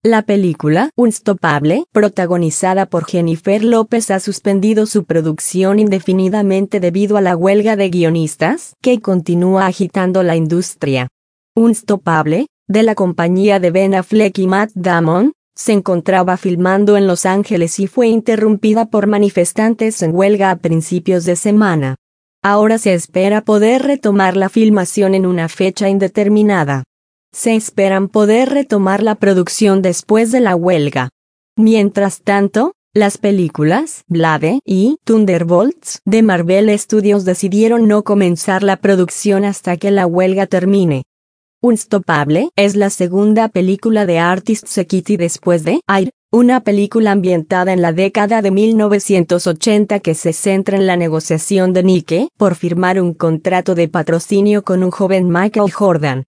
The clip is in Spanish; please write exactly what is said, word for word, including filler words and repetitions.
La película Unstoppable, protagonizada por Jennifer López, ha suspendido su producción indefinidamente debido a la huelga de guionistas que continúa agitando la industria. Unstoppable, de la compañía de Ben Affleck y Matt Damon, se encontraba filmando en Los Ángeles y fue interrumpida por manifestantes en huelga a principios de semana. Ahora se espera poder retomar la filmación en una fecha indeterminada. Se esperan poder retomar la producción después de la huelga. Mientras tanto, las películas Blade y Thunderbolts de Marvel Studios decidieron no comenzar la producción hasta que la huelga termine. Unstoppable es la segunda película de Artist Equity después de Air, una película ambientada en la década de mil novecientos ochenta que se centra en la negociación de Nike por firmar un contrato de patrocinio con un joven Michael Jordan.